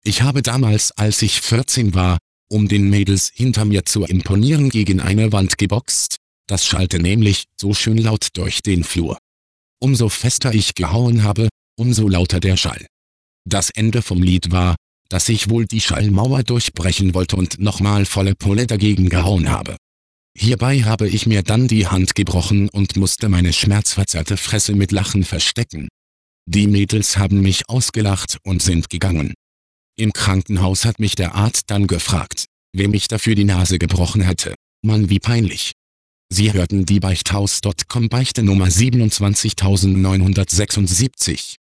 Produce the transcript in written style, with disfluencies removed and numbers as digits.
Ich habe damals, als ich 14 war, um den Mädels hinter mir zu imponieren, gegen eine Wand geboxt. Das schallte nämlich so schön laut durch den Flur. Umso fester ich gehauen habe, umso lauter der Schall. Das Ende vom Lied war, dass ich wohl die Schallmauer durchbrechen wollte und nochmal volle Pulle dagegen gehauen habe. Hierbei habe ich mir dann die Hand gebrochen und musste meine schmerzverzerrte Fresse mit Lachen verstecken. Die Mädels haben mich ausgelacht und sind gegangen. Im Krankenhaus hat mich der Arzt dann gefragt, wem ich dafür die Nase gebrochen hätte. Mann, wie peinlich. Sie hörten die Beichthaus.com Beichte Nummer 27976.